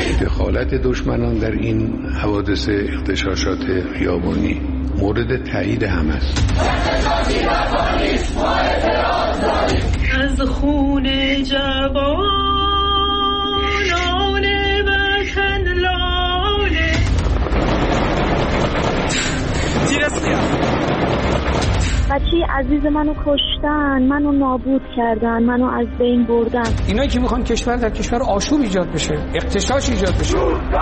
دخالت دشمنان در این حوادث اغتشاشات خیابانی مورد تایید هم است. از خون جوانان وطن لاله بچه عزیز منو کشتن، منو نابود کردن، منو از بین بردن. اینا که میخوان کشور در کشور آشوب ایجاد بشه، اغتشاش ایجاد بشه.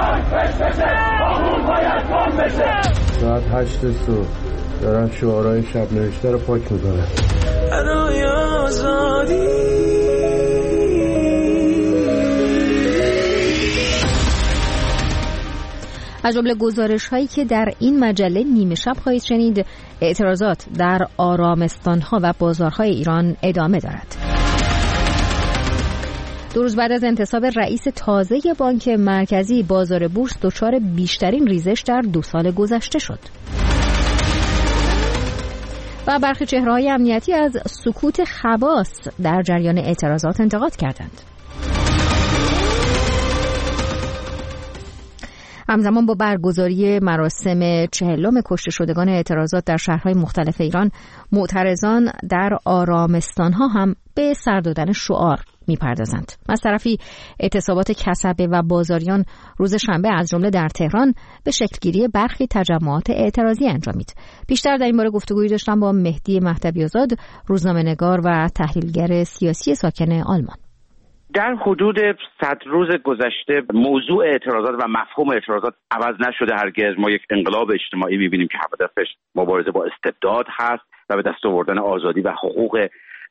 ساعت 8 صبح دارن شعارهای شب نوشته رو پاک میکنن. برای آزادی از جمله گزارش‌هایی که در این مجله نیمه شب خواهید شنید، اعتراضات در آرامستان‌ها و بازارهای ایران ادامه دارد. 2 روز بعد از انتصاب رئیس تازه بانک مرکزی، بازار بورس دچار بیشترین ریزش در 2 سال گذشته شد. و برخی چهره‌های امنیتی از سکوت خواص در جریان اعتراضات انتقاد کردند. همزمان با برگزاری مراسم 40 کشته شدگان اعتراضات در شهرهای مختلف ایران، معترضان در آرامستانها هم به سر دادن شعار می‌پردازند. از طرفی اعتصابات کسبه و بازاریان روز شنبه از جمله در تهران به شکلگیری برخی تجمعات اعتراضی انجامید. بیشتر در این باره گفتگویی داشتم با مهدی مهدوی‌آزاد، روزنامه‌نگار و تحلیلگر سیاسی ساکن آلمان. در حدود 100 روز گذشته موضوع اعتراضات و مفهوم اعتراضات عوض نشده هرگز. ما یک انقلاب اجتماعی می‌بینیم که هدفش مبارزه با استبداد هست و به دست آوردن آزادی و حقوق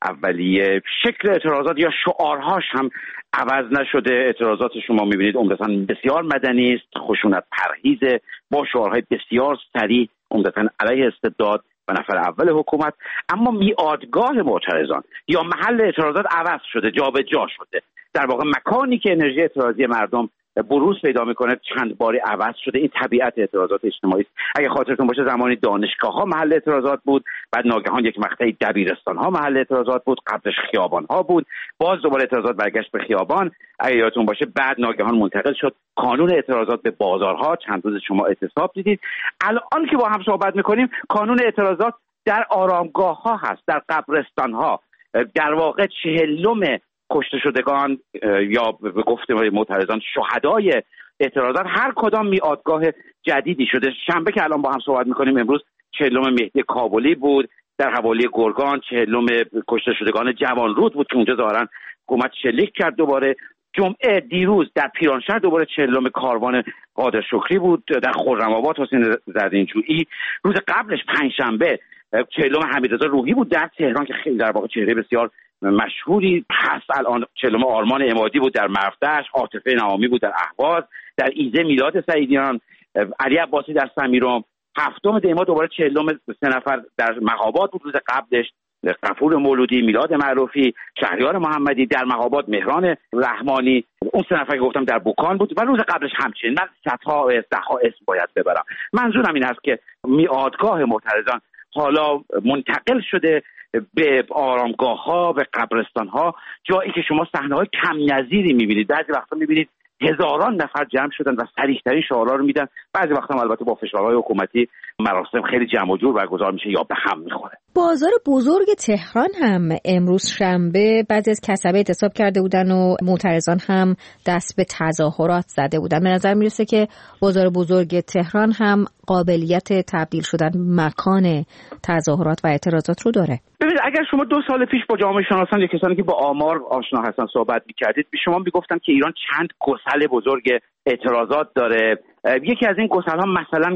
اولیه. شکل اعتراضات یا شعارهاش هم عوض نشده. اعتراضات شما می‌بینید عمدتاً بسیار مدنی است، خشونت پرهیز، با شعارهای بسیار صریح عمدتاً علیه استبداد و نفر اول حکومت. اما میادگاه معترضان یا محل اعتراضات عوض شده، جابجا شده. در واقع مکانی که انرژی اعتراضی مردم بروز پیدا میکنه چند باری عوض شده. این طبیعت اعتراضات اجتماعی است. اگه خاطرتون باشه زمانی دانشگاه‌ها محل اعتراضات بود، بعد ناگهان یک مقطعی دبیرستان‌ها محل اعتراضات بود، قبلش خیابان‌ها بود، باز دوباره اعتراضات برگشت به خیابان. اگه یادتون باشه بعد ناگهان منتقل شد قانون اعتراضات به بازارها. چند روز شما اعتصاب دیدید. الان که با هم صحبت میکنیم قانون اعتراضات در آرامگاه‌ها هست، در قبرستان‌ها. در واقع 40 کشته شدگان یا به گفته معترضان شهدای اعتراضات هر کدام میادگاه جدیدی شده. شنبه که الان با هم صحبت میکنیم امروز 40 مهدی کابلی بود در حوالی گرگان، 40 کشته شدگان جوانرود بود که اونجا ظاهرا حکومت شلیک کرد. دوباره جمعه دیروز در پیرانشهر دوباره 40 کاروان قادر شکری بود، در خرم‌آباد حسین زرینجویی. روز قبلش پنجشنبه 40 حمیدرضا روحی بود در تهران که خیلی در واقع چهره بسیار مشهوری هست الان. 40 آرمان عمادی بود در مرفدش، عاطفه نوامی بود در اهواز، در ایزه میلاد سعیدیان، علی عباسی در سمیرام. 7 دی ماه دوباره 40 3 نفر در مهاباد بود. روز قبلش غفور مولودی، میلاد معروفی، شهریار محمدی در مهاباد، مهران رحمانی، اون 3 نفر که گفتم در بوکان بود و روز قبلش همچنین. من صدها اسم باید ببرم. منظورم این است که میادگاه معترضان حالا منتقل شده به آرامگاه‌ها، به قبرستان‌ها، جایی که شما صحنه‌های کم نظیری می‌بینید. بعضی وقتا می‌بینید هزاران نفر جمع شدن و صریح‌ترین شعارها رو میدن. بعضی وقتا البته با فشارهای حکومتی مراسم خیلی جمع و جور برگزار میشه یا به هم میخوره. بازار بزرگ تهران هم امروز شنبه بعضی از کسبه اعتصاب کرده بودن و معترضان هم دست به تظاهرات زده بودن. به نظر میرسه که بازار بزرگ تهران هم قابلیت تبدیل شدن مکان تظاهرات و اعتراضات رو داره. ببینید اگر شما 2 سال پیش با جامعه شناسان یا کسانی که با آمار آشنا هستن صحبت می‌کردید، به شما میگفتن که ایران چند گسل بزرگ اعتراضات داره. یکی از این گسل‌ها مثلا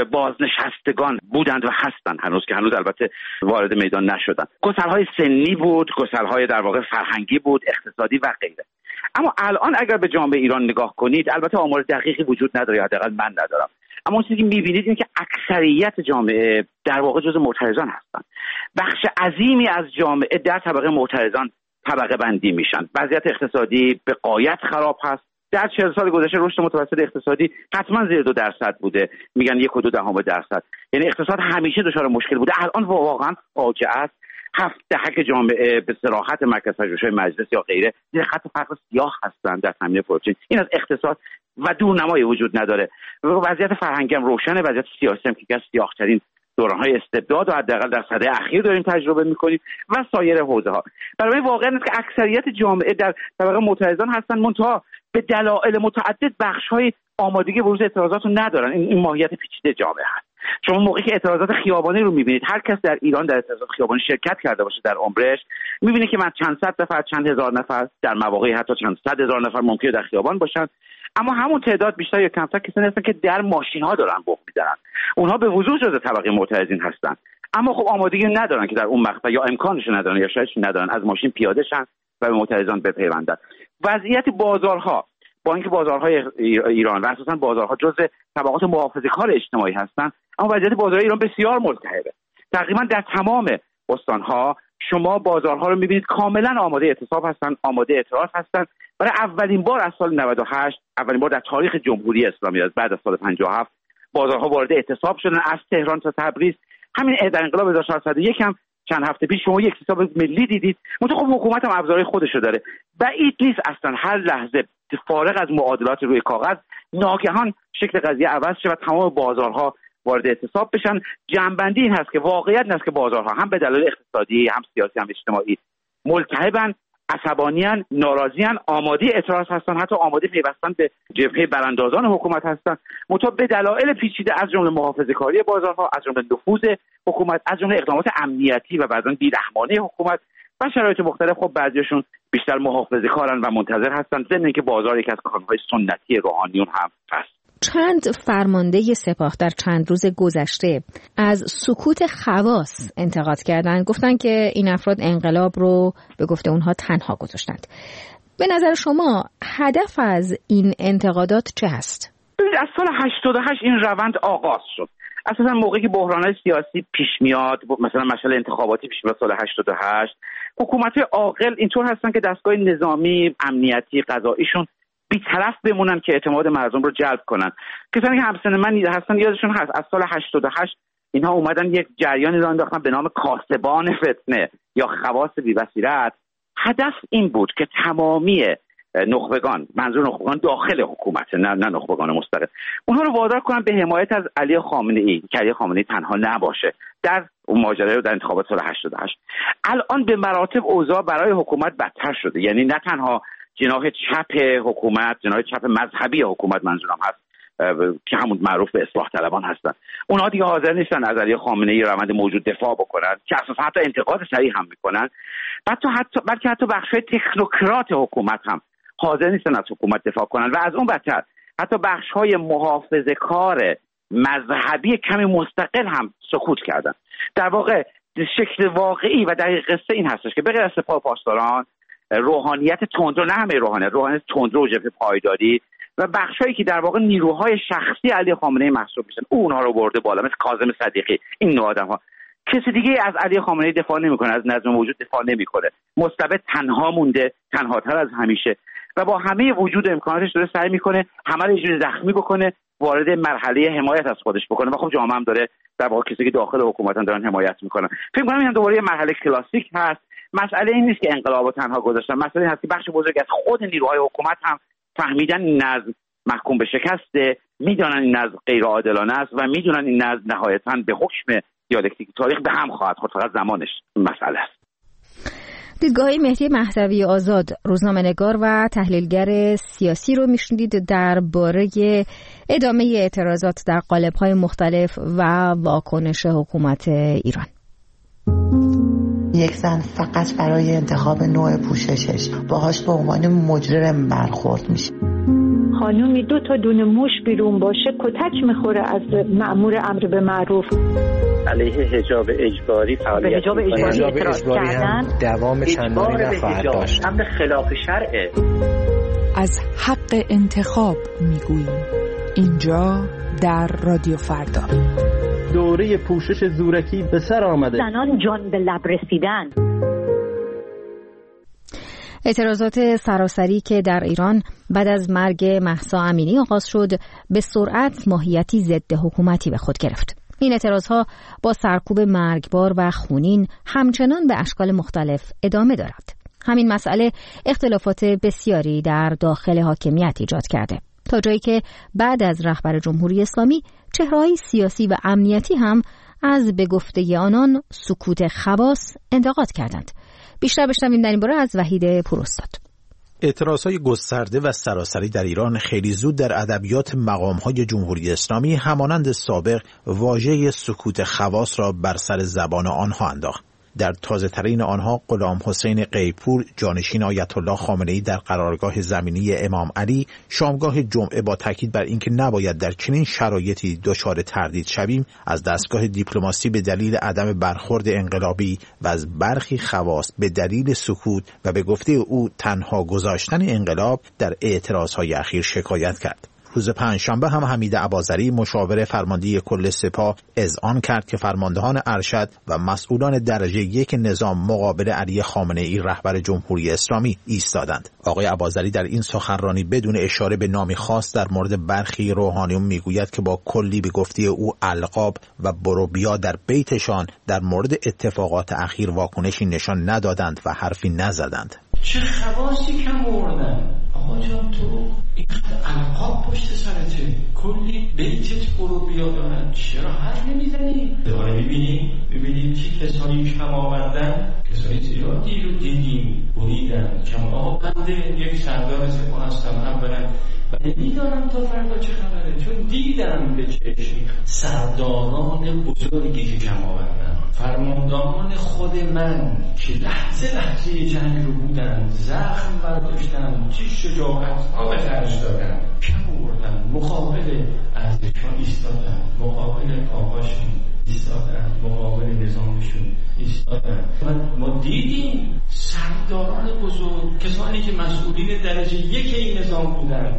بازنشستگان بودند و هستند هنوز البته وارد میدان نشدن. گسل‌های سنی بود، گسل‌های در واقع فرهنگی بود، اقتصادی و غیره. اما الان اگر به جامعه ایران نگاه کنید، البته آمار دقیقی وجود نداره، حداقل من ندارم، اما اون چیزی که می‌بینید این که اکثریت جامعه در واقع جزء معترضان هستند. بخش عظیمی از جامعه در طبقه معترضان طبقه بندی میشن. وضعیت اقتصادی به غایت خراب هست. در 40 سال گذشته رشد متوسط اقتصادی حتما زیر 2% بوده، میگن 1.2%. یعنی اقتصاد همیشه دچار مشکل بوده. الان واقعا فاجعه است 7 دهک جامعه به صراحت مرکز پژوهش‌های مجلس یا غیره زیر خط فقر سیاه هستند در تامین پروتئین. این از اقتصاد و دورنمایی وجود نداره. وضعیت فرهنگی هم روشنه، وضعیت سیاسی هم که از سیاه‌ترین دوران‌های استبداد و حداقل در سده اخیر داریم تجربه می‌کنیم و سایر حوزه‌ها. برای واقع است که اکثریت جامعه در طبقه معترضان هستند، منتها به دلایل متعدد بخش‌های آمادگی بروز اعتراضات رو ندارن. این ماهیت پیچیده جامعه هست. شما موقعی که اعتراضات خیابانی رو می‌بینید، هر کس در ایران در اعتراضات خیابانی شرکت کرده باشه در عمرش، می‌بینه که من چند صد نفر، چند هزار نفر، در مواقعی حتی چند صد هزار نفر ممکنه در خیابان باشن، اما همون تعداد بیشتر یا کمتر کسانی هستن که در ماشین‌ها دارن بوق می‌زنن. اونها به وضوح جزء طبقه معترضین هستن، اما خب آمادگی ندارن که در اون مقطع یا امکانش ندارن یا شاید ندارن از ماشین پیاده شن و به معترضان بپیوندن. وضعیت بازارها، با اینکه بازارهای ایران و اساساً بازارها جزء طبقات محافظه‌کار اجتماعی هستن، اما وضعیت بازارهای ایران بسیار ملتهبه. تقریبا در تمام استان‌ها شما بازارها رو می‌بینید کاملاً آماده اعتصاب هستن، آماده اعتراض هستن. برای اولین بار از سال 98، اولین بار در تاریخ جمهوری اسلامی از بعد از سال 57 بازارها وارد اعتصاب شدن، از تهران تا تبریز. همین در انقلاب 1401 هم چند هفته پیش شما یک اعتصاب ملی دیدید. منتها خب حکومت هم ابزارهای خودشو داره. بعید نیست اصلا هر لحظه فارغ از معادلات روی کاغذ ناگهان شکل قضیه عوض شه و تمام بازارها وارد اعتصاب بشن. جنبندی این هست که واقعیت این است که بازارها هم به دلایل اقتصادی، هم سیاسی، هم اجتماعی ملتهبن، عصبانیان، ناراضیان، آماده اعتراض هستن، حتی آماده پیوستن به جبهه براندازان حکومت هستن. منتها به دلایل پیچیده از جمله محافظه‌کاری بازارها، از جمله نفوذ حکومت، از جمله اقدامات امنیتی و بعضا بی‌رحمانه حکومت و شرایط مختلف، خب بعضیشون بیشتر محافظه‌کارن و منتظر هستن، ضمن اینکه بازار یکی از کارهای سنتی روحانیون هم هست. چند فرمانده سپاه در چند روز گذشته از سکوت خواص انتقاد کردند. گفتن که این افراد انقلاب رو به گفته اونها تنها گذاشتند. به نظر شما هدف از این انتقادات چه هست؟ از سال 88 این روند آغاز شد. اساسا موقعی که بحران‌های سیاسی پیش میاد، مثلا مسئله انتخاباتی پیش میاد سال 88، حکومت‌های عاقل اینطور هستن که دستگاه نظامی، امنیتی، قضاییشون بی‌طرف بمونن که اعتماد مردم رو جلب کنن. کسانی که همسن من هستن یادشون هست از سال 88 اینها اومدن یک جریانی رو انداختن به نام کاسبان فتنه یا خواص بی‌بصیرت. هدف این بود که تمامی نخبگان، منظور نخبگان داخل حکومت، نه نخبگان مستقل، اونها رو وادار کنن به حمایت از علی خامنه‌ای، که علی خامنه‌ای تنها نباشه در ماجرای در انتخابات سال 88. الان به مراتب اوضاع برای حکومت بدتر شده. یعنی نه تنها جناح چپ حکومت، جناح چپ مذهبی حکومت منظورم هست که همون معروف به اصلاح طلبان هستن، اونها دیگه حاضر نیستن از علی خامنه‌ای روند موجود دفاع بکنن، که اساسا حتی انتقاد صریح هم میکنن. بلکه حتی بخشای تکنوکرات حکومت هم حاضر نیستن از حکومت دفاع کنن و از اون بدتر حتی بخش‌های محافظه‌کار مذهبی کمی مستقل هم سکوت کردن. در واقع شکل واقعی و دقیق قصه این هستش که بغیر از سپاه پاسداران، روحانیت تندرو، نه همه روحانیت تندرو و جبهه پایداری و بخشایی که در واقع نیروهای شخصی علی خامنه‌ای محسوب میشن، اونها رو برده بالا، مثل کاظم صدیقی. این نوع آدم‌ها کسی دیگه از علی خامنه‌ای دفاع نمی‌کنه، از نظم موجود دفاع نمی‌کنه، مستبد تنها مونده، تنهاتر از همیشه و با همه وجود امکاناتش داره سعی می‌کنه همه رو یه جوری زخمی بکنه، وارد مرحله حمایت از خودش بکنه و خب جامعه هم داره در واقع کسی که داخل حکومتن دارن حمایت می‌کنن. فکر می‌کنم این دوباره یه مرحله کلاسیک هست. مسئله این نیست که انقلابو تنها گذاشتن، مسئله این هست که بخش بزرگی از خود نیروهای حکومت هم فهمیدن این نظم محکوم به شکسته، میدونن این نظم غیر عادلانه است و میدونن این نظم نهایتاً به حکم دیالکتیک تاریخ به هم خواهد خورد، فقط زمانش مسئله است. دیدگاه مهدی مهدوی آزاد، روزنامه‌نگار و تحلیلگر سیاسی رو میشنیدید درباره ادامه اعتراضات در قالب‌های مختلف و واکنش حکومت ایران. یک زن فقط برای انتخاب نوع پوششش باهاش به عنوان مجرم برخورد میشه. خانومی 2 دونه موش بیرون باشه کتک میخوره از مأمور امر به معروف. علیه حجاب اجباری فعالیت حجاب اجباری هم دوام چندانی نخواهد داشت. هم خلاف شرعه. از حق انتخاب میگوییم اینجا در رادیو فردا. دوره پوشش زورکی به سر آمده. زنان جان به لب رسیدن. اعتراضات سراسری که در ایران بعد از مرگ مهسا امینی آغاز شد به سرعت ماهیتی ضد حکومتی به خود گرفت. این اعتراضها با سرکوب مرگبار و خونین همچنان به اشکال مختلف ادامه دارد. همین مسئله اختلافات بسیاری در داخل حاکمیت ایجاد کرده، تا جایی که بعد از رهبر جمهوری اسلامی چهره‌های سیاسی و امنیتی هم از به گفته آنان سکوت خواص انتقاد کردند. بیشتر بشنویم در این باره از وحید پوراستاد. اعتراضهای گسترده و سراسری در ایران خیلی زود در ادبیات مقام‌های جمهوری اسلامی همانند سابق واژه سکوت خواص را بر سر زبان آنها انداخت. در تازه‌ترین آنها غلام حسین قیپور، جانشین آیت الله خامنه‌ای در قرارگاه زمینی امام علی، شامگاه جمعه با تاکید بر اینکه نباید در چنین شرایطی دچار تردید شویم، از دستگاه دیپلماسی به دلیل عدم برخورد انقلابی و از برخی خواص به دلیل سکوت و به گفته او تنها گذاشتن انقلاب در اعتراضهای اخیر شکایت کرد. روز پنجشنبه هم حمید اباظری مشاور فرمانده کل سپاه اذعان کرد که فرماندهان ارشد و مسئولان درجه یک نظام مقابل علی خامنه‌ای رهبر جمهوری اسلامی ایستادند. آقای اباظری در این سخنرانی بدون اشاره به نامی خاص در مورد برخی روحانیون میگوید که با کلی به گفته او القاب و بروبیا در بیتشان در مورد اتفاقات اخیر واکنشی نشان ندادند و حرفی نزدند. چه خواصی کم آوردن آقا جان، تو این القاب پشت سرته، کلی بیتت برو بیا دارن، چرا حرف نمیزنی؟ دوباره ببینیم چه کسانی کم آوردن، کسانی زیادی رو دیدیم بریدن کم. آقا بنده یک سردار سپاه هستم، اولا نمیدانم تا فردا چه خبره، چون دیدم به چشم سرداران بزرگی که کم آوردن، فرماندهان خود من که لحظه جنگ رو بودن، زخم برداشتن، چه شجاعت ها به خرج دادن، کم آوردن، مقابل ارزش‌ها ایستادن، مقابل آقاشون ایستادن، مقابل نظامشون ایستادن. ما دیدیم سرداران بزرگ، کسانی که مسئولین درجه یک این نظام بودن،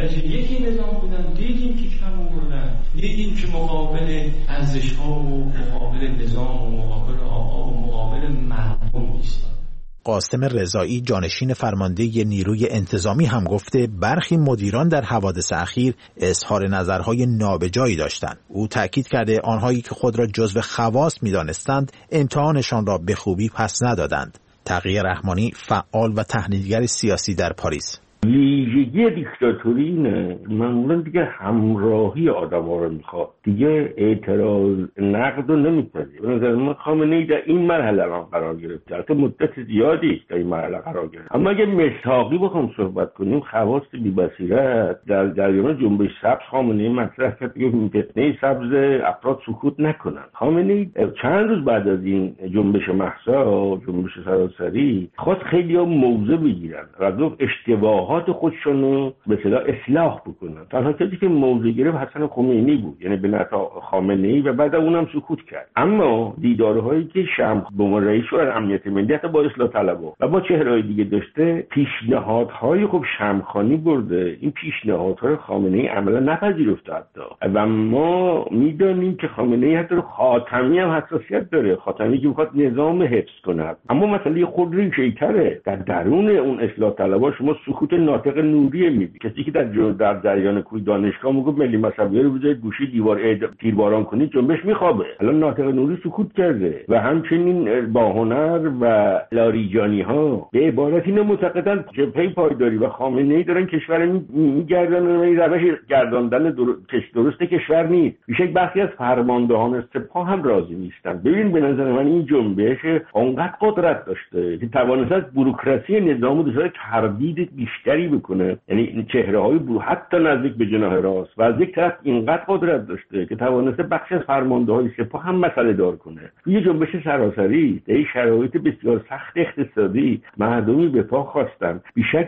دیدیم که کم آوردن، دیدیم که مقابل ارزش‌ها و مقابل نظام و مقابل آقا و مقابل مردم ایستادن. قاسم رضایی، جانشین فرمانده نیروی انتظامی، هم گفته برخی مدیران در حوادث اخیر اظهار نظرهای نابجایی داشتند. او تاکید کرده آنهایی که خود را جزو خواص می‌دانستند امتحانشان را به خوبی پس ندادند. تقی رحمانی، فعال و تحلیلگر سیاسی در پاریس: ویژگی دیکتاتوری اینه، معمولا دیگه همراهی آدم‌ها رو میخواد، دیگه اعتراض نقد رو نمیپذیره. به نظر من خامنه‌ای در این مرحله هم قرار گرفته، البته مدت زیادی در این مرحله قرار گرفته. اما اگه مساقی بخوام صحبت کنیم، خواص بی‌بصیرت در جریان جنبش سبز خامنه‌ای مطرح کرد که فتنه سبز افراد سکوت نکنن. خامنه‌ای چند روز بعد از این جنبش مهسا، جنبش سراسری، خواست خیلی‌ها موضع بگیرن و گفت اشتباهات خودشون رو به اصطلاح اصلاح بکنن. تنها کسی که موضع گرفت حسن خمینی بود، یعنی به نفع خامنه‌ای، و بعد اونم سکوت کرد. اما دیدارهایی که شمس به عنوان رئیس شورای امنیت ملی حتی با اصلاح طلبها و با چهره‌های دیگه داشته، پیشنهادهای خب شمخانی برده، این پیشنهادها رو خامنه‌ای عملا نپذیرفته حتی. و ما میدانیم که خامنه‌ای حتی خاتمی هم حساسیت داره، خاتمی که میخواد نظام حفظ کنه. اما مسئله خود ریشه‌ای‌تره، در درون اون اصلاح طلبها شما سکوت ناطق نوری میبینی، کسی که در جریان کوی دانشگاه میگه ملی مذهبی رو بذارید گوشی تیرباران کنید جنبش میخوابه. الان ناطق نوری سکوت کرده. و همچنین باهنر و لاریجانی ها به عبارت اینو معتقدن جبهه پایداری و خامنه‌ای دارن کشور میگردن و این روش گرداندن درست کشور نیست. میشه بخشی از فرماندهان سپاه هم راضی نیستن. ببین به نظر من این جنبش اونقدر قدرت داشته که توانسته بوروکراسی نظامو دچار تردید بیشتری بکنه، یعنی چهره‌های حتی نزدیک به جناح راست، و از یک طرف اینقدر قدرت داشته که توانسته بخش از فرمانده‌های سپاه هم مسئله دار کنه. یه جنبش سراسری در این شرایط بسیار سخت اقتصادی مردمی به پا خواستن، بیشک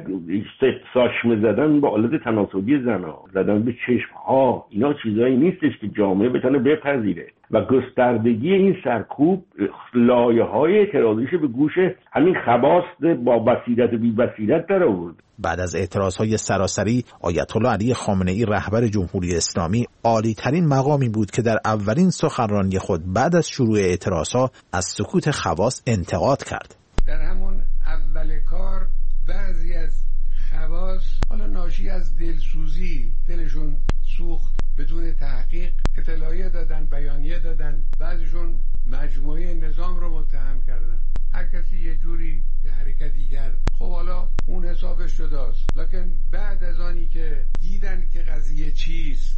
ساشمه زدن با آلت تناسلی زنا، زدن به چشم‌ها، اینا چیزایی نیستش که جامعه بتونه بپذیره. و گستردگی این سرکوب لایه‌های اعتراضیش به گوش همین خواص با بصیرت و بی بصیرت در آورد. بعد از اعتراضهای سراسری، آیت الله علی خامنه‌ای رهبر جمهوری اسلامی عالی ترین مقامی بود که در اولین سخنرانی خود بعد از شروع اعتراضها از سکوت خواص انتقاد کرد. در همون اول کار بعضی از خواص حالا ناشی از دلسوزی، دلشون سوخت بدون تحقیق اطلاعیه دادن، بیانیه دادن، بعضیشون مجموعه نظام رو متهم کردن. هر کسی یه جوری یه حرکتی کرد. خب حالا اون حسابش شداست. لکن بعد از آنی که دیدن که قضیه چیست،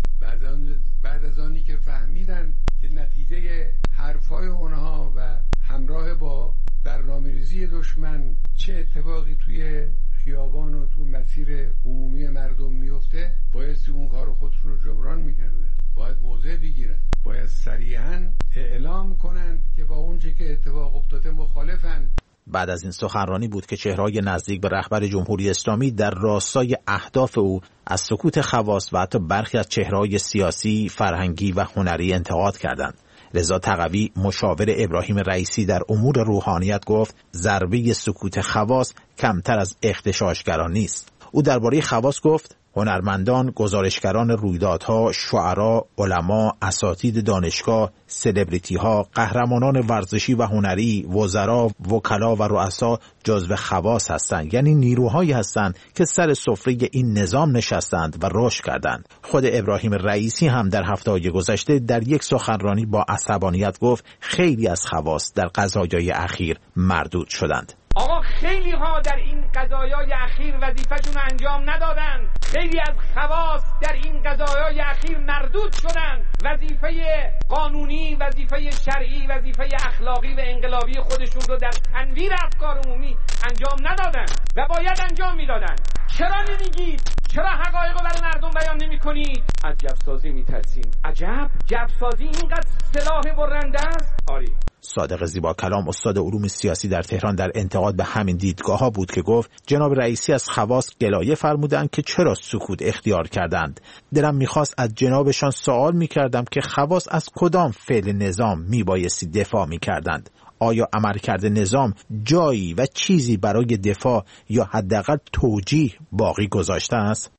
بعد از آنی که فهمیدن که نتیجه حرفای اونها و همراه با برنامه‌ریزی دشمن چه اتفاقی توی خیابان و تو مسیر عمومی مردم میفته، بایستی اون کار خودشون رو جبران میکردن. باید موضع بگیرن، باید صریحاً اعلام کنند که با اونچه که اتفاق افتاده مخالفن. بعد از این سخنرانی بود که چهره‌های نزدیک به رهبر جمهوری اسلامی در راستای اهداف او از سکوت خواص و حتی برخی از چهره‌های سیاسی، فرهنگی و هنری انتقاد کردند. رضا تقوی مشاور ابراهیم رئیسی در امور روحانیت گفت ضربه سکوت خواص کمتر از اغتشاشگران نیست. او درباره خواص گفت هنرمندان، گزارشگران رویدادها، شعرا، علما، اساتید دانشگاه، سلبریتی‌ها، قهرمانان ورزشی و هنری، وزرا، وکلا و رؤسا جزو خواص هستند، یعنی نیروهایی هستند که سر سفره این نظام نشستند و رشد کردند. خود ابراهیم رئیسی هم در هفته‌های گذشته در یک سخنرانی با عصبانیت گفت خیلی از خواص در قضایای اخیر مردود شدند. آقا خیلی ها در این قضایای اخیر وظیفه‌شون رو انجام ندادن. خیلی از خواص در این قضایای اخیر مردود شدن. وظیفه قانونی، وظیفه شرعی، وظیفه اخلاقی و انقلابی خودشون رو در تنویر افکار عمومی انجام ندادن و باید انجام میدادن. چرا نمیگید؟ چرا حقایق رو برای مردم بیان نمی‌کنید؟ از جبسازی می‌ترسیم. عجب، جبسازی اینقدر سلاح برنده است؟ آری. صادق زیبا کلام استاد علوم سیاسی در تهران در انتقاد به همین دیدگاه‌ها بود که گفت جناب رئیسی از خواص گلایه فرمودند که چرا سکوت اختیار کردند. دلم می‌خواست از جنابشان سوال می‌کردم که خواص از کدام فعل نظام میبایستی دفاع می‌کردند. آیا عملکرد نظام جایی و چیزی برای دفاع یا حداقل توجیه باقی گذاشته است؟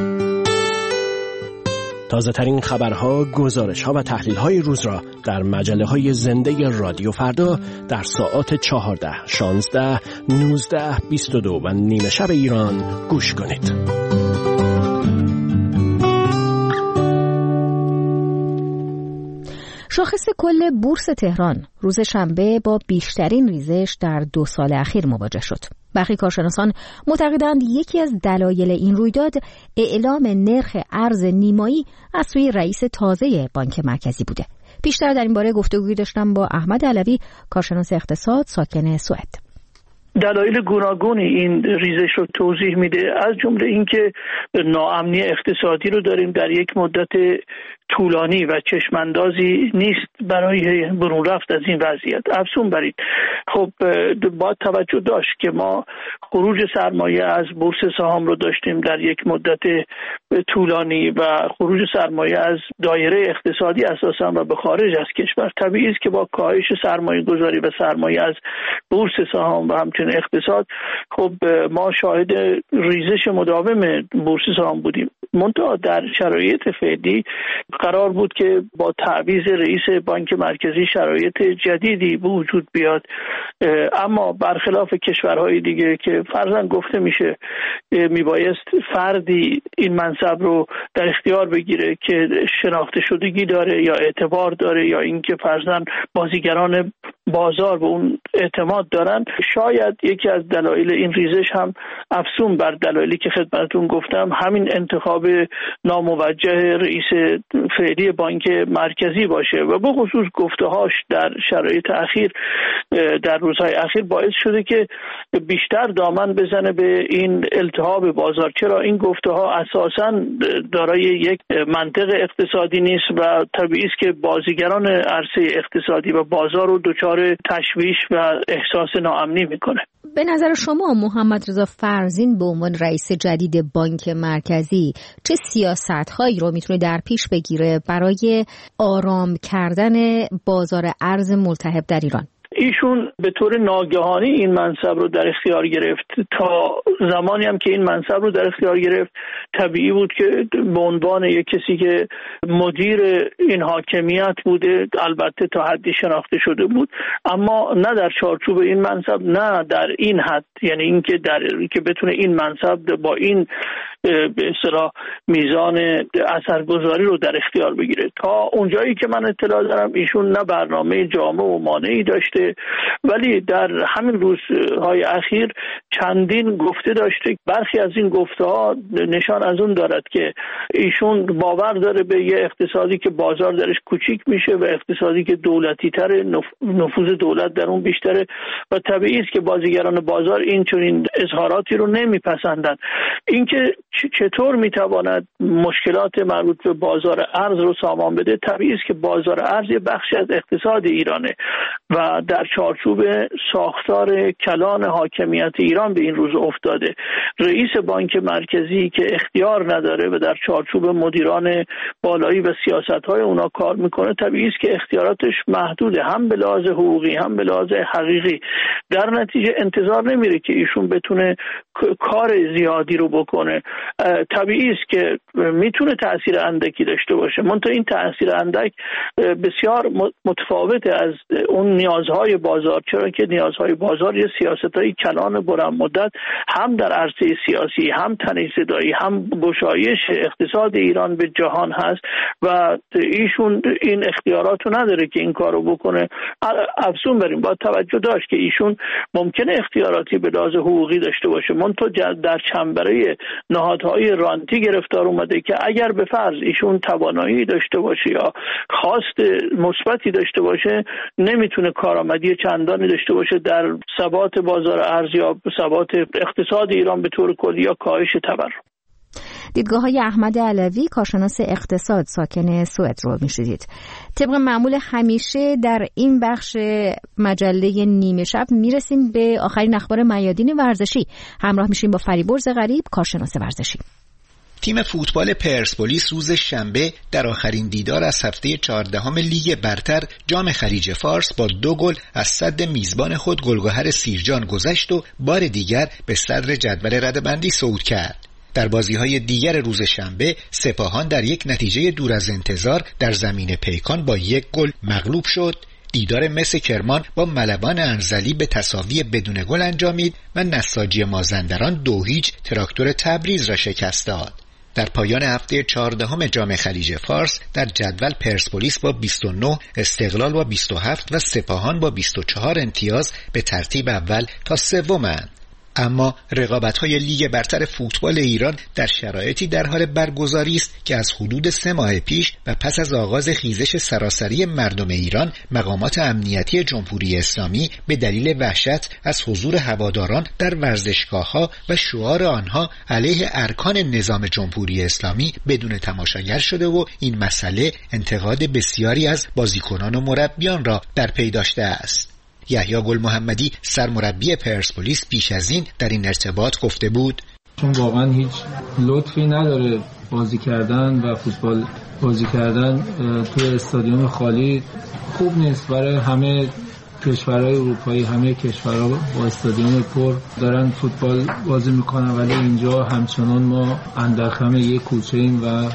تازه ترین خبرها، گزارش‌ها و تحلیل‌های روز را در مجله‌های زنده رادیو فردا در ساعات 14، 16، 19، 22 و نیمه شب ایران گوش کنید. شاخص کل بورس تهران روز شنبه با بیشترین ریزش در 2 سال اخیر مواجه شد. برخی کارشناسان معتقدند یکی از دلایل این رویداد اعلام نرخ ارز نیمایی از سوی رئیس تازه بانک مرکزی بوده. بیشتر در این باره گفتگویی داشتم با احمد علوی، کارشناس اقتصاد ساکن سوئد. دلایل گوناگونی این ریزش رو توضیح میده، از جمله اینکه ناامنی اقتصادی رو داریم در یک مدت طولانی و چشماندازی نیست برای برون رفت از این وضعیت. افزون بر این خب باید توجه داشت که ما خروج سرمایه از بورس سهام رو داشتیم در یک مدت طولانی و خروج سرمایه از دایره اقتصادی اساسا و به خارج از کشور. طبیعی است که با کاهش سرمایه گذاری و سرمایه از بورس سهام و همچنین اقتصاد خب ما شاهد ریزش مداوم بورس سهام بودیم. منتها در شرایط فعلی قرار بود که با تعویض رئیس بانک مرکزی شرایط جدیدی به وجود بیاد، اما برخلاف کشورهای دیگه که فرضاً گفته میشه میبایست فردی این منصب رو در اختیار بگیره که شناخته شدگی داره یا اعتبار داره یا اینکه فرضاً بازیگران بازار به اون اعتماد دارن، شاید یکی از دلایل این ریزش هم افزون بر دلایلی که خدمتتون گفتم همین انتخاب ناموجه رئیس فعلی بانک مرکزی باشه و به خصوص گفته‌هاش در شرایط اخیر در روزهای اخیر باعث شده که بیشتر دامن بزنه به این التهاب بازار. چرا این گفته‌ها اساساً دارای یک منطق اقتصادی نیست و طبیعی است که بازیگران عرصه اقتصادی و بازار رو دچار تشویش و احساس ناامنی میکنه. به نظر شما محمد رضا فرزین به عنوان رئیس جدید بانک مرکزی چه سیاست‌هایی رو میتونه در پیش بگیره برای آرام کردن بازار ارز ملتهب در ایران؟ ایشون به طور ناگهانی این منصب رو در اختیار گرفت. تا زمانی هم که این منصب رو در اختیار گرفت طبیعی بود که به عنوان یک کسی که مدیر این حاکمیت بوده البته تا حدی شناخته شده بود، اما نه در چارچوب این منصب، نه در این حد، یعنی اینکه که بتونه این منصب با این به اصطلاح میزان اثرگذاری رو در اختیار بگیره. تا اونجایی که من اطلاع دارم ایشون نه برنامه جامع و مانعی داشته، ولی در همین روزهای اخیر چندین گفته داشته. برخی از این گفته ها نشان از اون دارد که ایشون باور داره به یه اقتصادی که بازار درش کوچیک میشه و اقتصادی که دولتی تره، نفوذ دولت در اون بیشتره و طبیعی است که بازیگران بازار این چنین اظهاراتی رو نمیپسندن. اینکه چطور میتواند مشکلات مربوط به بازار ارز رو سامان بده، طبیعی است که بازار ارز یه بخشی از اقتصاد ایرانه و در چارچوب ساختار کلان حاکمیت ایران به این روز افتاده. رئیس بانک مرکزی که اختیار نداره و در چارچوب مدیران بالایی و سیاست‌های اونا کار میکنه، طبیعی است که اختیاراتش محدوده، هم به لحاظ حقوقی هم به لحاظ حقیقی. در نتیجه انتظار نمیره که ایشون بتونه کار زیادی رو بکنه. طبیعی است که میتونه تأثیر اندکی داشته باشه، منتها این تأثیر اندک بسیار متفاوته از اون نیازهای بازار، چرا که نیازهای بازار یه سیاست‌های کلان بلند مدت هم در عرصه سیاسی، هم تنش زدایی، هم گشایش اقتصاد ایران به جهان هست و ایشون این اختیارات رو نداره که این کار رو بکنه. افزون بریم باید توجه داشت که ایشون ممکنه اختیاراتی به لحاظ حقوقی داشته باشه، منتها در چنبره نهادهای رانتی گرفتار اومده که اگر به فرض ایشون توانایی داشته باشه یا خواست مثبتی داشته باشه، نمیتونه کارآمدی چندانی داشته باشه در ثبات بازار ارز یا ثبات اقتصاد ایران به طور کلی یا کاهش تورم. دیدگاه‌های احمد علوی، کارشناس اقتصاد ساکن سوئد رو می‌شنیدید. طبق معمول همیشه در این بخش مجله نیمه شب میرسیم به آخرین اخبار میادین ورزشی. همراه میشیم با فریبرز غریب، کارشناس ورزشی. تیم فوتبال پرسپولیس روز شنبه در آخرین دیدار از هفته 14 لیگ برتر جام خلیج فارس با 2 گل از صد میزبان خود گلگهر سیرجان گذشت و بار دیگر به صدر جدول رده‌بندی صعود کرد. در بازی‌های دیگر روز شنبه سپاهان در یک نتیجه دور از انتظار در زمین پیکان با 1 گل مغلوب شد. دیدار مس کرمان با ملوان انزلی به تساوی بدون گل انجامید و نساجی مازندران 2-0 تراکتور تبریز را شکست داد. در پایان هفته 14 جام خلیج فارس در جدول پرسپولیس با 29، استقلال با 27 و سپاهان با 24 امتیاز به ترتیب اول تا سومند. اما رقابت‌های لیگ برتر فوتبال ایران در شرایطی در حال برگزاری است که از حدود 3 ماه پیش و پس از آغاز خیزش سراسری مردم ایران، مقامات امنیتی جمهوری اسلامی به دلیل وحشت از حضور هواداران در ورزشگاه‌ها و شعار آنها علیه ارکان نظام جمهوری اسلامی بدون تماشاگر شده و این مسئله انتقاد بسیاری از بازیکنان و مربیان را در پی داشته است. یحیی گل محمدی سرمربی پرسپولیس پیش از این در این ارتباط گفته بود: چون واقعا هیچ لطفی نداره بازی کردن و فوتبال بازی کردن توی استادیوم خالی خوب نیست برای همه کشورهای اروپایی. همه کشورها با استادیوم پر دارن فوتبال بازی میکنن، ولی اینجا همچنان ما اندرخم یک کوچه ایم و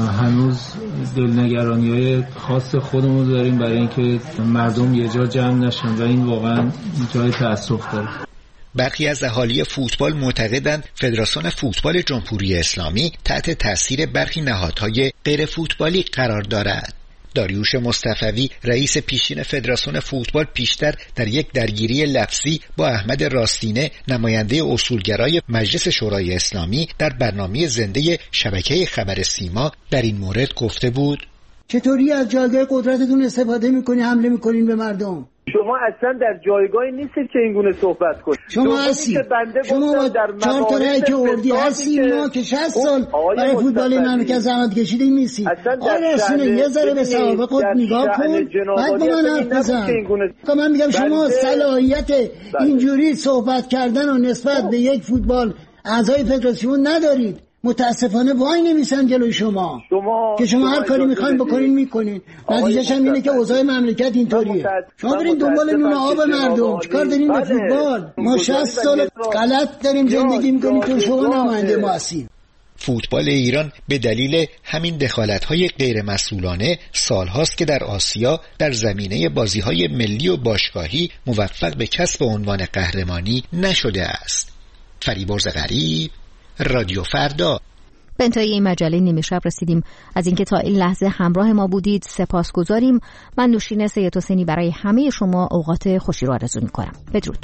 هنوز دلنگرانی‌های خاص خودمون داریم برای اینکه مردم یه جا جمع نشن و این واقعا جای تأسف داره. برخی از اهالی فوتبال معتقدند فدراسیون فوتبال جمهوری اسلامی تحت تاثیر برخی نهادهای غیر فوتبالی قرار دارد. داریوش مصطفوی رئیس پیشین فدراسیون فوتبال پیشتر در یک درگیری لفظی با احمد راستینه نماینده اصولگرای مجلس شورای اسلامی در برنامه زنده شبکه خبر سیما در این مورد گفته بود: چطوری از جایگاه قدرتتون استفاده میکنی حمله میکنین به مردم؟ شما اصلا در جایگاهی نیستید که این گونه صحبت کنید. شما هستی، شما با 4 تا رأی که اردی هستی، ما که 60 سال برای فوتبال مملکت زحمت کشیدیم نیستیم. آره رسونه یه ذره به سوابق خود نگاه کن، بعد با من حرف بزن. من میگم شما صلاحیت اینجوری صحبت کردن و نسبت به یک فوتبال اعضای فدراسیون ندارید. متاسفانه وای نمیسن جلوی شما که شما هر کاری میخواین بکنین میکنین، نتیجهش هم اینه که اوضاع مملکت اینطوریه. شما برین دنبال نون آب مردم، چیکار دارین به فوتبال؟ ما 60 سال غلط داریم زندگی میکنیم تو شما نماینده ما هستیم. فوتبال ایران به دلیل همین دخالت‌های غیر مسئولانه سالهاست که در آسیا در زمینه بازی‌های ملی و باشگاهی موفق به کسب عنوان قهرمانی نشده است. فریبرز غریب، رادیو فردا. به انتهای این مجله نیمه شب رسیدیم. از اینکه تا این لحظه همراه ما بودید سپاسگزاریم. من نوشین سید حسینی برای همه شما اوقات خوشی رو آرزو می‌کنم. بدرود.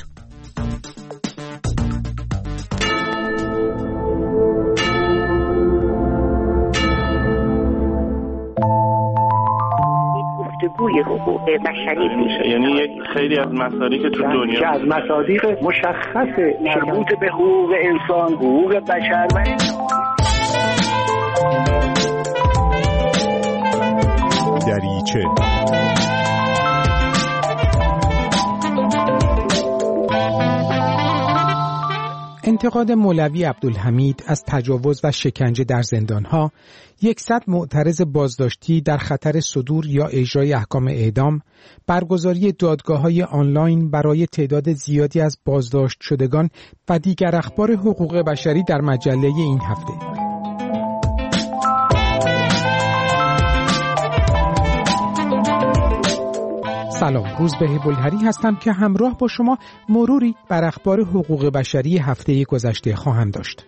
گفتگوی حقوق بشری میشه، یعنی یک خیلی از مصادیق تو دنیا که از مصادیق مشخص مربوط به حقوق انسان، حقوق بشر و دریچه. انتقاد مولوی عبدالحمید از تجاوز و شکنجه در زندانها، 100 معترض بازداشتی در خطر صدور یا اجرای احکام اعدام، برگزاری دادگاه‌های آنلاین برای تعداد زیادی از بازداشت شدگان و دیگر اخبار حقوق بشری در مجله این هفته. سلام، روزبه بلهری هستم که همراه با شما مروری بر اخبار حقوق بشری هفته گذشته خواهم داشت.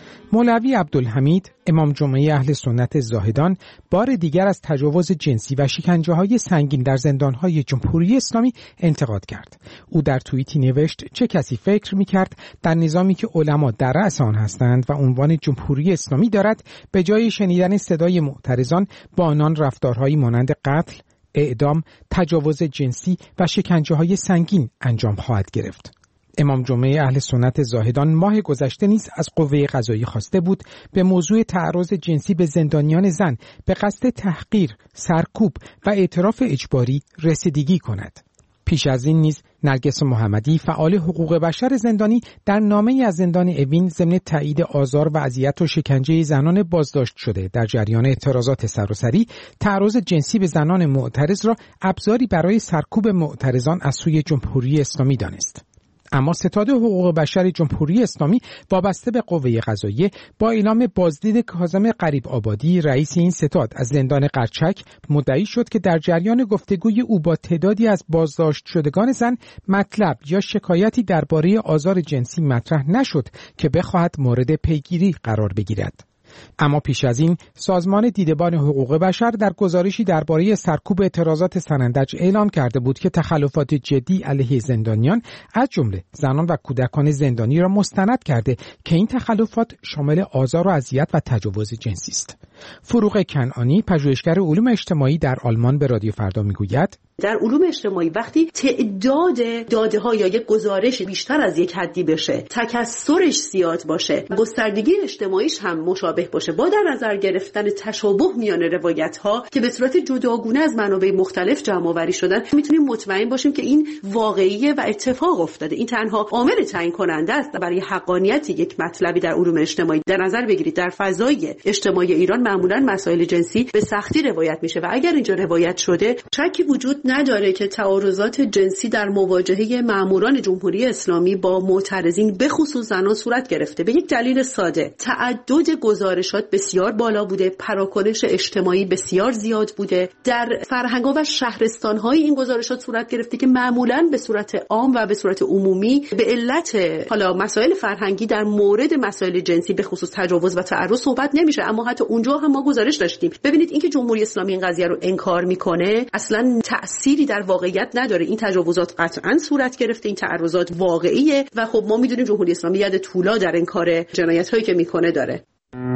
مولوی عبدالحمید، امام جمعه اهل سنت زاهدان، بار دیگر از تجاوز جنسی و شکنجه‌های سنگین در زندان‌های جمهوری اسلامی انتقاد کرد. او در توییتی نوشت: چه کسی فکر می‌کرد در نظامی که علما در رأس آن هستند و عنوان جمهوری اسلامی دارد، به جای شنیدن صدای معترضان با آنان رفتارهایی مانند قتل، اعدام، تجاوز جنسی و شکنجه‌های سنگین انجام خواهد گرفت. امام جمعه اهل سنت زاهدان ماه گذشته نیز از قوه قضاییه خواسته بود به موضوع تعرض جنسی به زندانیان زن به قصد تحقیر، سرکوب و اعتراف اجباری رسیدگی کند. پیش از این نیز نرگس محمدی، فعال حقوق بشر زندانی، در نامه‌ای از زندان اوین ضمن تایید آزار و اذیت و شکنجه زنان بازداشت شده در جریان اعتراضات سراسری، تعرض جنسی به زنان معترض را ابزاری برای سرکوب معترضان از سوی جمهوری اسلامی دانست. اما ستاد حقوق بشر جمهوری اسلامی وابسته به قوه قضاییه با اعلام بازدید کاظم غریب آبادی، رئیس این ستاد، از زندان قرچک مدعی شد که در جریان گفتگوی او با تعدادی از بازداشت شدگان زن مطلب یا شکایتی درباره آزار جنسی مطرح نشد که بخواهد مورد پیگیری قرار بگیرد. اما پیش از این سازمان دیدبان حقوق بشر در گزارشی درباره سرکوب اعتراضات سنندج اعلام کرده بود که تخلفات جدی علیه زندانیان از جمله زنان و کودکان زندانی را مستند کرده که این تخلفات شامل آزار و اذیت و تجاوز جنسی است. فروغ کنعانی، پژوهشگر علوم اجتماعی در آلمان، به رادیو فردا میگوید: در علوم اجتماعی وقتی تعداد داده‌ها یا یک گزارش بیشتر از یک حدی بشه، تکثرش زیاد باشه، گستردگی اجتماعیش هم مشابه باشه، با در نظر گرفتن تشابه میان روایت‌ها که به صورت جداگانه از منابع مختلف جمع‌آوری شدن، میتونیم مطمئن باشیم که این واقعیه و اتفاق افتاده. این تنها عامل تعیین کننده است برای حقانیت یک مطلبی در علوم اجتماعی. در نظر بگیرید در فضای اجتماعی ایران معمولاً مسائل جنسی به سختی روایت میشه و اگر اینجا روایت شده، شکی وجود نداره که تعارضات جنسی در مواجهه ماموران جمهوری اسلامی با معترضین به خصوص زنان صورت گرفته. به یک دلیل ساده: تعدد گزارشات بسیار بالا بوده، پراکنش اجتماعی بسیار زیاد بوده، در فرهنگ‌ها و شهرستان‌های این گزارشات صورت گرفته که معمولاً به صورت عام و به صورت عمومی به علت حالا مسائل فرهنگی در مورد مسائل جنسی به خصوص تجاوز و تعرض صحبت نمیشه. اما حتی اونجا هم ما گزارش داشتیم. ببینید اینکه جمهوری اسلامی این قضیه رو انکار میکنه اصلاً تأثیری در واقعیت نداره. این تجاوزات قطعاً صورت گرفته، این تعرضات واقعیه و خب ما میدونیم جمهوری اسلامی ید طولا در انکار جنایت‌هایی که میکنه داره.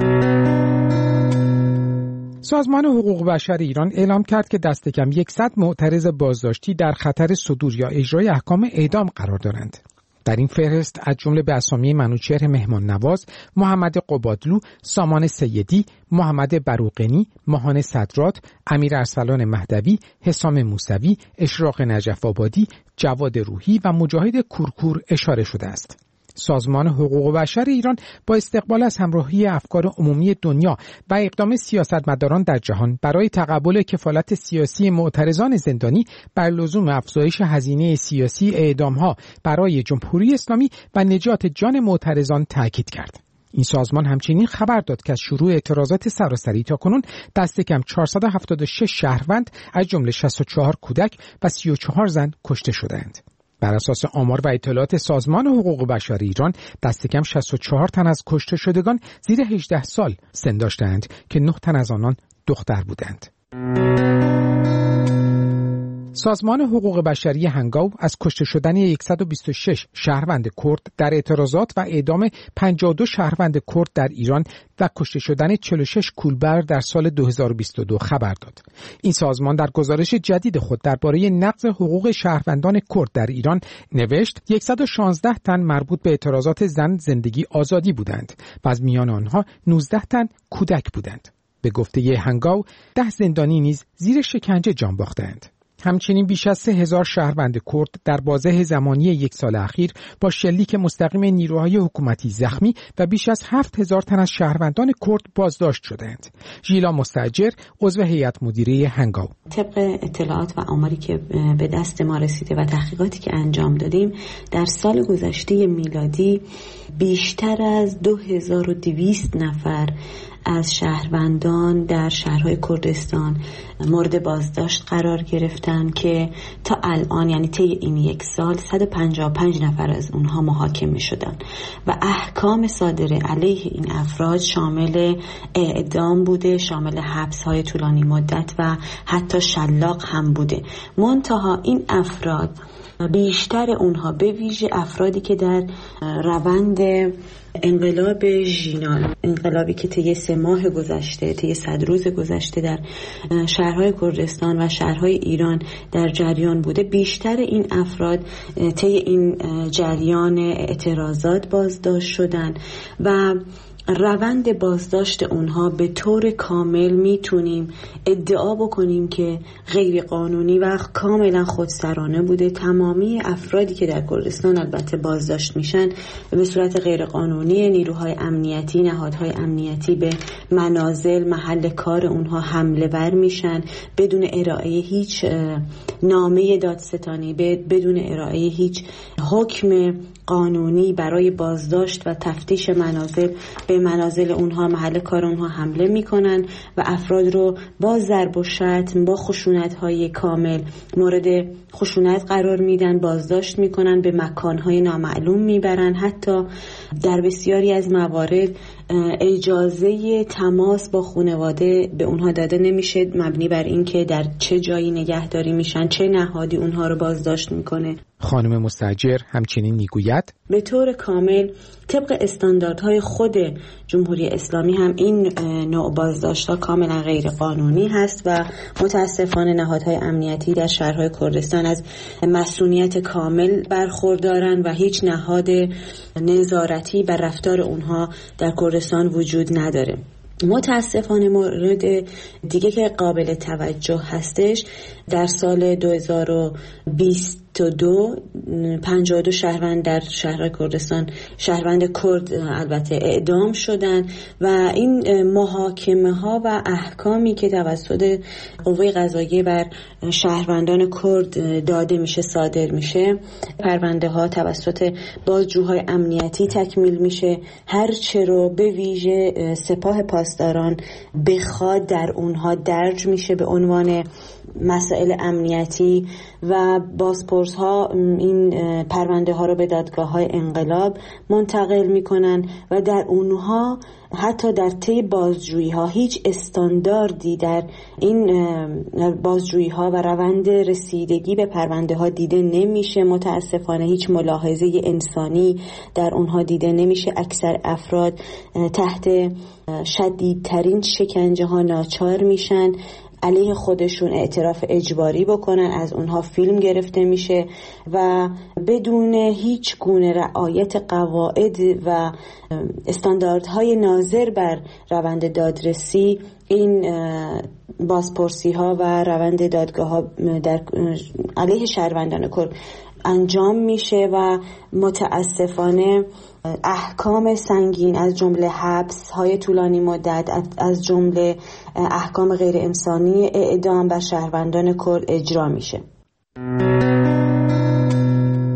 سازمان حقوق بشر ایران اعلام کرد که دست کم 100 معترض بازداشتی در خطر صدور یا اجرای احکام اعدام قرار دارند. در این فهرست از جمله به اسامی منوچهر مهمان نواز، محمد قبادلو، سامان سیدی، محمد بروقینی، ماهان صدرات، امیر ارسلان مهدوی، حسام موسوی، اشراق نجف آبادی، جواد روحی و مجاهد کورکور اشاره شده است. سازمان حقوق بشر ایران با استقبال از همراهی افکار عمومی دنیا و اقدام سیاستمداران در جهان برای تقبل کفالت سیاسی معترضان زندانی بر لزوم افزایش هزینه سیاسی اعدام‌ها برای جمهوری اسلامی و نجات جان معترضان تاکید کرد. این سازمان همچنین خبر داد که از شروع اعتراضات سراسری تاکنون دست کم 476 شهروند از جمله 64 کودک و 34 زن کشته شدند. بر اساس آمار و اطلاعات سازمان حقوق بشر ایران دست کم 64 تن از کشته شدگان زیر 18 سال سن داشتند که 9 تن از آنان دختر بودند. سازمان حقوق بشری هنگاو از کشته شدن 126 شهروند کرد در اعتراضات و اعدام 52 شهروند کرد در ایران و کشته شدن 46 کولبر در سال 2022 خبر داد. این سازمان در گزارش جدید خود درباره نقض حقوق شهروندان کرد در ایران نوشت 116 تن مربوط به اعتراضات زن زندگی آزادی بودند و از میان آنها 19 تن کودک بودند. به گفته هنگاو 10 زندانی نیز زیر شکنجه جان باختند. همچنین بیش از 3000 شهروند کرد در بازه زمانی 1 سال اخیر با شلیک مستقیم نیروهای حکومتی زخمی و بیش از 7000 تن از شهروندان کرد بازداشت شدند. ژیلا مستاجر عضو هیئت مدیره هنگاو: طبق اطلاعات و آماری که به دست ما رسیده و تحقیقاتی که انجام دادیم، در سال گذشته میلادی بیشتر از 2200 نفر از شهروندان در شهرهای کردستان مورد بازداشت قرار گرفتن که تا الان، یعنی طی این 1 سال، 155 نفر از اونها محاکمه شدن و احکام صادره علیه این افراد شامل اعدام بوده، شامل حبس‌های طولانی مدت و حتی شلاق هم بوده. منتها این افراد، بیشتر اونها، به ویژه افرادی که در روند انقلاب ژینال، انقلابی که طی 3 ماه گذشته، طی 100 روز گذشته در شهرهای کردستان و شهرهای ایران در جریان بوده، بیشتر این افراد طی این جریان اعتراضات بازداشت شدن و روند بازداشت اونها به طور کامل میتونیم ادعا بکنیم که غیر قانونی و کاملا خودسرانه بوده. تمامی افرادی که در کردستان البته بازداشت میشن به صورت غیر قانونی، نیروهای امنیتی، نهادهای امنیتی به منازل، محل کار اونها حمله ور میشن بدون ارائه هیچ نامه دادستانی، بدون ارائه هیچ حکم قانونی برای بازداشت و تفتیش منازل، به منازل اونها، محل کار اونها حمله میکنن و افراد رو با ضرب و شتم، با خشونت‌های کامل مورد خشونت قرار میدن، بازداشت میکنن، به مکان‌های نامعلوم میبرن. حتی در بسیاری از موارد اجازه تماس با خانواده به اونها داده نمیشه، مبنی بر این که در چه جایی نگهداری میشن، چه نهادی اونها رو بازداشت میکنه. خانم مستاجر همچنین میگوید به طور کامل طبق استانداردهای خود جمهوری اسلامی هم این نوع بازداشت‌ها کاملا غیر قانونی هست و متاسفانه نهادهای امنیتی در شهرهای کردستان از مسئولیت کامل برخوردارن و هیچ نهاد نظارتی بر رفتار اونها در کردستان وجود نداره. متاسفانه مورد دیگه که قابل توجه هستش، در سال 2022 52 شهروند در شهر کردستان، شهروند کرد البته، اعدام شدن و این محاکمه ها و احکامی که توسط قوه قضاییه بر شهروندان کرد داده میشه، صادر میشه، پرونده ها توسط بازجوهای امنیتی تکمیل میشه. هر چه رو به ویژه سپاه پاسداران بخواد در اونها درج میشه به عنوان مسائل امنیتی و بازپرس ها این پرونده ها رو به دادگاه های انقلاب منتقل میکنن و در اونها حتی در طی بازجویی ها هیچ استانداردی در این بازجویی ها و روند رسیدگی به پرونده ها دیده نمیشه. متاسفانه هیچ ملاحظه انسانی در اونها دیده نمیشه. اکثر افراد تحت شدیدترین شکنجه ها ناچار میشن، علیه خودشون اعتراف اجباری بکنن، از اونها فیلم گرفته میشه و بدون هیچ گونه رعایت قواعد و استانداردهای ناظر بر روند دادرسی این بازپرسی ها و روند دادگاه ها در علیه شهروندان کرد انجام میشه و متاسفانه احکام سنگین از جمله حبس های طولانی مدت، از جمله احکام غیر انسانی اعدام بر شهروندان کرد اجرا میشه.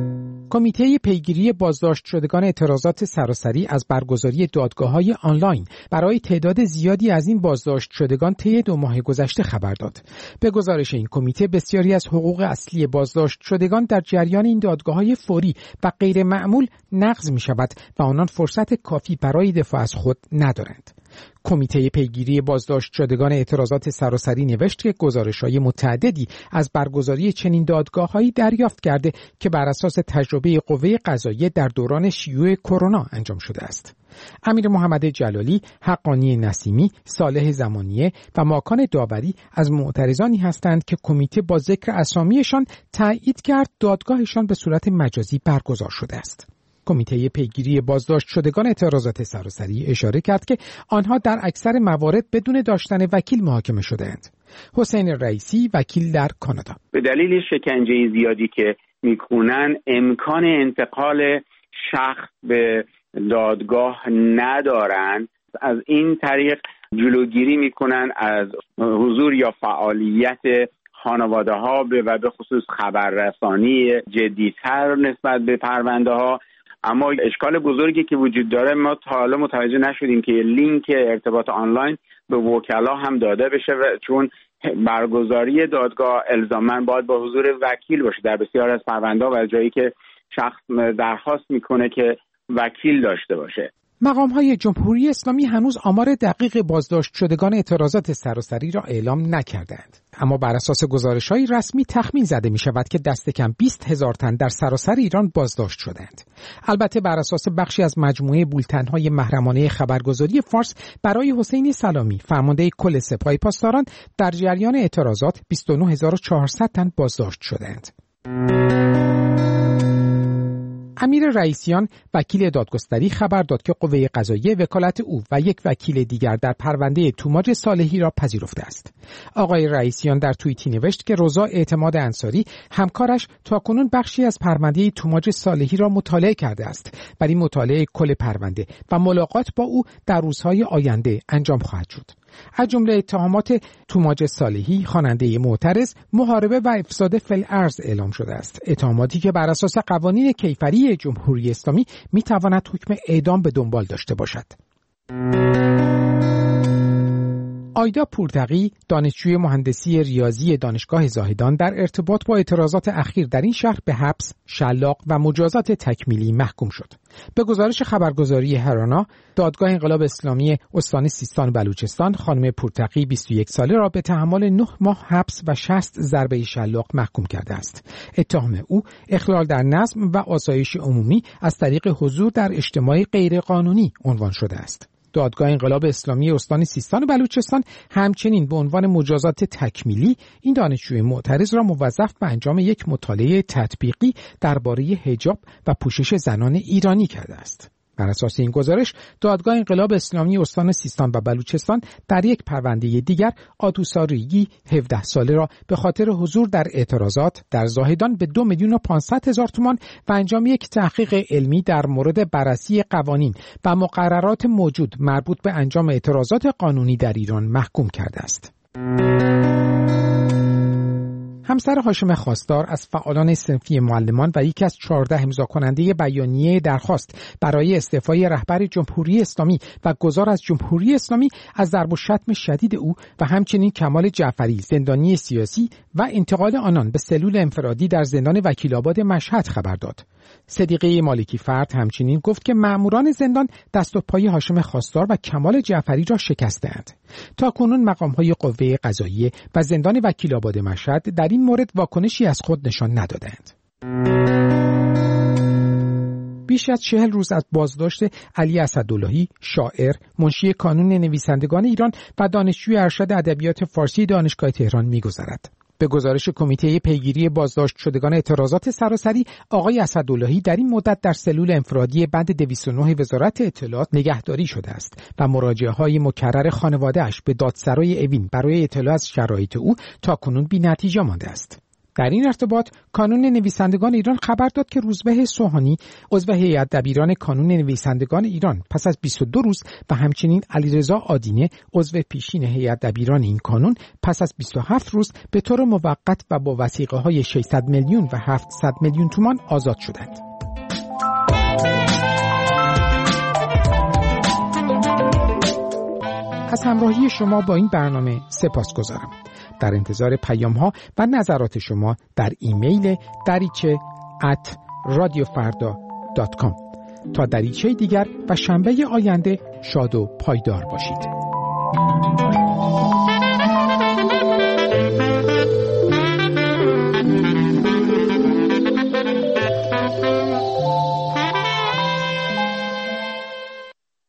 کمیته پیگیری بازداشت شدگان اعتراضات سراسری از برگزاری دادگاه‌های آنلاین برای تعداد زیادی از این بازداشت شدگان طی 2 ماه گذشته خبر داد. به گزارش این کمیته بسیاری از حقوق اصلی بازداشت شدگان در جریان این دادگاه‌های فوری و غیر معمول نقض می‌شود و آنان فرصت کافی برای دفاع از خود ندارند. کمیته پیگیری بازداشت شدگان اعتراضات سراسری نوشت که گزارش‌های متعددی از برگزاری چنین دادگاه‌هایی دریافت کرده که بر اساس تجربه قوه قضاییه در دوران شیوع کرونا انجام شده است. امیر محمد جلالی، حقانی نسیمی، صالح زمانیه و ماکان داوری از معترضانی هستند که کمیته با ذکر اسامیشان تایید کرد دادگاهشان به صورت مجازی برگزار شده است. کمیته پیگیری بازداشت شدگان اعتراضات سراسری اشاره کرد که آنها در اکثر موارد بدون داشتن وکیل محاکمه شده‌اند. حسین رئیسی، وکیل در کانادا: به دلیل شکنجه زیادی که میکنن امکان انتقال شخص به دادگاه ندارن، از این طریق جلوگیری میکنن از حضور یا فعالیت خانواده ها و به خصوص خبررسانی جدی‌تر نسبت به پرونده ها. اما اشکال بزرگی که وجود داره، ما تا حالا متوجه نشدیم که لینک ارتباط آنلاین به وکلا هم داده بشه، چون برگزاری دادگاه الزاماً باید با حضور وکیل باشه در بسیار از پرونده و جایی که شخص درخواست میکنه که وکیل داشته باشه. مقام‌های جمهوری اسلامی هنوز آمار دقیق بازداشت شدگان اعتراضات سراسری را اعلام نکردند، اما بر اساس گزارش‌های رسمی تخمین زده می‌شود که دست کم 20,000 تن در سراسر ایران بازداشت شدند. البته بر اساس بخشی از مجموعه بولتن‌های محرمانه خبرگزاری فارس برای حسین سلامی، فرمانده کل سپاه پاسداران، در جریان اعتراضات 29,400 تن بازداشت شدند. امیر رئیسیان، وکیل دادگستری، خبر داد که قوه قضاییه وکالت او و یک وکیل دیگر در پرونده توماج صالحی را پذیرفته است. آقای رئیسیان در توییتی نوشت که رضا اعتماد انصاری، همکارش، تاکنون بخشی از پرونده توماج صالحی را مطالعه کرده است، ولی مطالعه کل پرونده و ملاقات با او در روزهای آینده انجام خواهد شد. از جمله اتهامات توماج صالحی، خواننده معترض، محاربه و افساد فی‌الارض اعلام شده است. اتهاماتی که بر اساس قوانین کیفری جمهوری اسلامی میتواند حکم اعدام به دنبال داشته باشد. آیدا پورتقی، دانشجوی مهندسی ریاضی دانشگاه زاهدان، در ارتباط با اعتراضات اخیر در این شهر به حبس، شلاق و مجازات تکمیلی محکوم شد. به گزارش خبرگزاری هرانا، دادگاه انقلاب اسلامی استان سیستان و بلوچستان خانم پورتقی 21 ساله را به تحمل 9 ماه حبس و 60 ضربه شلاق محکوم کرده است. اتهام او اخلال در نظم و آسایش عمومی از طریق حضور در اجتماع غیرقانونی عنوان شده است. دادگاه انقلاب اسلامی استان سیستان و بلوچستان همچنین به عنوان مجازات تکمیلی این دانشجوی معترض را موظف به انجام یک مطالعه تطبیقی درباره حجاب و پوشش زنان ایرانی کرده است. بر اساس این گزارش، دادگاه انقلاب اسلامی استان سیستان و بلوچستان در یک پرونده دیگر آتوسا ریگی 17 ساله را به خاطر حضور در اعتراضات در زاهدان به 2,500,000 تومان و انجام یک تحقیق علمی در مورد بررسی قوانین و مقررات موجود مربوط به انجام اعتراضات قانونی در ایران محکوم کرده است. همسر هاشم خواستار از فعالان صنفی معلمان و یکی از 14 امضا کننده بیانیه درخواست برای استعفای رهبر جمهوری اسلامی و گذار از جمهوری اسلامی از ضرب و شتم شدید او و همچنین کمال جعفری، زندانی سیاسی، و انتقال آنان به سلول انفرادی در زندان وکیل‌آباد مشهد خبر داد. صدیقه مالکی فرد همچنین گفت که مأموران زندان دست و پای هاشم خواستار و کمال جعفری را شکستند. تاکنون مقام‌های قوه قضاییه و زندان وکیل‌آباد مشهد در این مورد واکنشی از خود نشان ندادند. بیش از 40 روز از بازداشت علی اسداللهی، شاعر، منشی کانون نویسندگان ایران و دانشجوی ارشد ادبیات فارسی دانشگاه تهران می‌گذرد. به گزارش کمیته پیگیری بازداشت شدگان اعتراضات سراسری، آقای اسداللهی در این مدت در سلول انفرادی بند 209 وزارت اطلاعات نگهداری شده است و مراجعه‌های مکرر خانواده‌اش به دادسرای اوین برای اطلاع از شرایط او تاکنون بی‌نتیجه مانده است. در این ارتباط کانون نویسندگان ایران خبر داد که روزبه سوهانی عضو هیئت دبیران کانون نویسندگان ایران پس از 22 روز و همچنین علیرضا آدینه عضو پیشین هیئت دبیران این کانون پس از 27 روز به طور موقت و با وثیقه‌های 600 میلیون و 700 میلیون تومان آزاد شدند. از همراهی شما با این برنامه سپاسگزارم. در انتظار پیام‌ها و نظرات شما در ایمیل dariche@radiofarda.com. تا دریچه دیگر و شنبه آینده شاد و پایدار باشید.